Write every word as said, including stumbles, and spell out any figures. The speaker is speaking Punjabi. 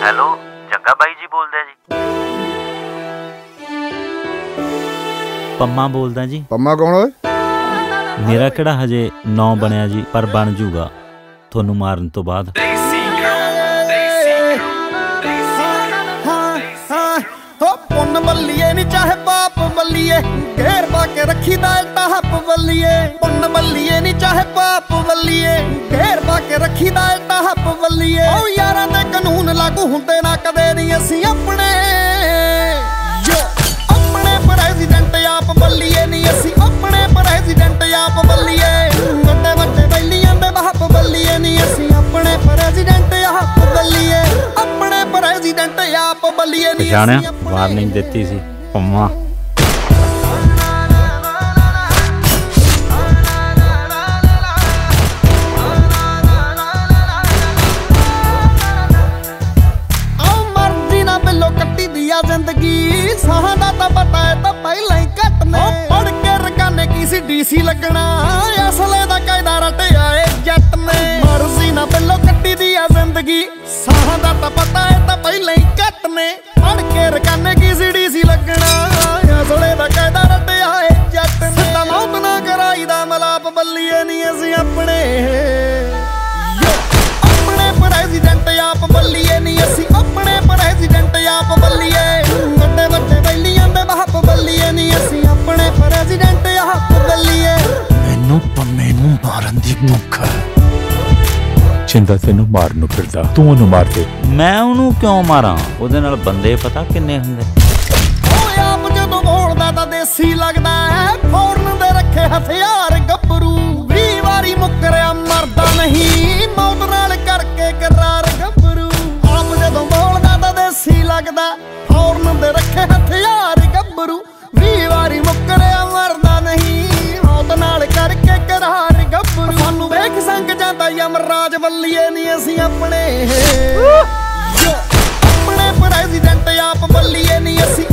ਹੈਲੋ ਜੱਗਾ ਬਾਈ ਜੀ ਬੋਲਦੇ ਜੀ? ਪੰਮਾ ਬੋਲਦਾ ਜੀ। ਪੰਮਾ ਕੌਣ ਓਏ? ਮੇਰਾ ਕਿਹੜਾ ਹਜੇ ਨੌ ਬਣਿਆ ਜੀ, ਪਰ ਬਣ ਜੂਗਾ ਤੁਹਾਨੂੰ ਮਾਰਨ ਤੋਂ ਬਾਅਦ। ਪੁੰਨ ਬੱਲੀਏ ਨੀ ਚਾਹੇ ਬਾਪ ਬੱਲੀਏ, ਘੇਰ ਪਾ ਕੇ ਰੱਖੀ ਦਾ ਟਾਪ ਬੱਲੀਏ। ਪੁੰਨ ਬੱਲੀਏ ਨੀ ਚਾਹੇ ਬਾਪ ਬੱਲੀਏ, ਘੇਰ ਪਾ ਕੇ ਰੱਖੀ ਦਾ ਟਾਪ ਬੱਲੀਏ। ਓ ਯਾਰਾਂ ਦੇ ਕਾਨੂੰਨ ਲਾਗੂ ਹੁੰਦੇ ਨਾ ਕਦੇ ਨਹੀਂ ਅਸੀਂ ਆਪਣੇ ਆਪਣੇ ਪ੍ਰੈਜ਼ੀਡੈਂਟ ਆਪ ਬੱਲੀਏ ਨੀ ਅਸੀਂ ਆਪਣੇ ਪ੍ਰੈਜ਼ੀਡੈਂਟ ਆਪ ਬੱਲੀਏ। ਵੱਡੇ ਵੱਡੇ ਬੈਲੀਆਂ ਦੇ ਬਾਪ ਬੱਲੀਏ ਨੀ ਅਸੀਂ ਆਪਣੇ ਪ੍ਰੈਜ਼ੀਡੈਂਟ ਆਪ ਬੱਲੀਏ। ਆਪਣੇ ਪ੍ਰੈਜ਼ੀਡੈਂਟ ਆਪ ਬੱਲੀਏ ਨੀ ਪਛਾਣਿਆ? ਵਾਰਨਿੰਗ ਦਿੱਤੀ ਸੀ ਪੰਮਾ। ਜ਼ਿੰਦਗੀ ਸਾਹਾਂ ਦਾ ਤਾਂ ਪਤਾ ਹੈ ਤਾਂ ਪਹਿਲਾਂ ਹੀ ਘੱਟ ਨੇ। ਪੜ ਕੇ ਰਕਾਨੇ ਕੀ ਸੀ ਡੀਸੀ ਲੱਗਣਾ, ਅਸਲੇ ਦਾ ਕਾਇਦਾ ਰਟਿਆ ਏ ਜੱਟ ਨੇ। ਮਰਜ਼ੀ ਨਾ ਬਿੱਲੋ ਕੱਟੀ ਦੀ ਆ ਜ਼ਿੰਦਗੀ, ਸਾਹਾਂ ਦਾ ਤਾਂ ਪਤਾ ਹੈ ਤਾਂ ਪਹਿਲਾਂ ਹੀ ਘੱਟ ਨੇ। ਪੜ ਕੇ ਰਕਾਨੇ ਕੀ ਸੀ ਡੀਸੀ ਲੱਗਣਾ, ਅਸਲੇ ਦਾ ਕਾਇਦਾ ਰਟਿਆ ਏ ਜੱਟ ਨੇ। ਸਿੱਧਾ ਮੌਤ ਨਾ ਕਰਾਈ ਦਾ ਮਲਾਪ ਬੱਲੀਏ ਨੀ ਅਸੀਂ ਆਪਣੇ ਆਪਣੇ ਪ੍ਰੈਜ਼ੀਡੈਂਟ ਆਪ ਬੱਲੀਏ ਨੀ ਅਸੀਂ ਆਪਣੇ ਪ੍ਰੈਜ਼ੀਡੈਂਟ ਆਪ ਬੱਲੀਏ। ਵੱਡੇ ਵੱਡੇ ਬੈਲੀਆਂ ਦੇ ਬਾਪ ਬੱਲੀਏ ਨੀ ਅਸੀਂ ਆਪਣੇ ਪ੍ਰੈਜ਼ੀਡੈਂਟ ਆਪ ਬੱਲੀਏ। ਮੈਨੂੰ ਪੰਮੇ ਨੂੰ ਮਾਰਨ ਦੀ ਮੁੱਖ ਚਿੰਤਾ ਤੈਨੂੰ ਮਾਰਨ ਨੂੰ ਫਿਰਦਾ, ਤੂੰ ਉਹਨੂੰ ਮਾਰ ਦੇ। ਮੈਂ ਉਹਨੂੰ ਕਿਉਂ ਮਾਰਾਂ? ਉਹਦੇ ਨਾਲ ਬੰਦੇ ਪਤਾ ਕਿੰਨੇ ਹੁੰਦੇ। ਓਏ ਆਪ ਜਦੋਂ ਬੋਲਦਾ ਤਾਂ ਦੇਸੀ ਲੱਗਦਾ ਹੈ, ਫੌਰਨ ਦੇ ਰੱਖੇ ਹਥਿਆਰ ਗੱਭਰੂ। ਵੀਹ ਵਾਰੀ ਮੁੱਕਰਿਆ ਮਰਦਾ ਨਹੀਂ, ਮੌਤ ਨਾਲ ਕਰਕੇ ਕਰਾਰ ਗੱਭਰੂ। ਆਪ ਜਦੋਂ ਬੋਲਦਾ ਤਾਂ ਦੇਸੀ ਲੱਗਦਾ, ਫੌਰਨ ਦੇ ਰੱਖੇ ਹਥਿਆਰ ਗੱਭਰੂ। ਵੀਹ ਵਾਰੀ ਮੁੱਕਰਿਆ ਮਰਦਾ ਨਹੀਂ, ਮੌਤ ਨਾਲ ਕਰਕੇ ਕਰਾਰ ਗੱਭਰੂ। ਸਾਨੂੰ ਵੇਖ ਸੰਗ ਜਾਂਦਾ ਯਮਰਾਜ ਬੱਲੀਏ ਨੀ ਅਸੀਂ ਆਪਣੇ ਆਪਣੇ ਪ੍ਰੈਜ਼ੀਡੈਂਟ ਆਪ ਬੱਲੀਏ ਨੀ ਅਸੀਂ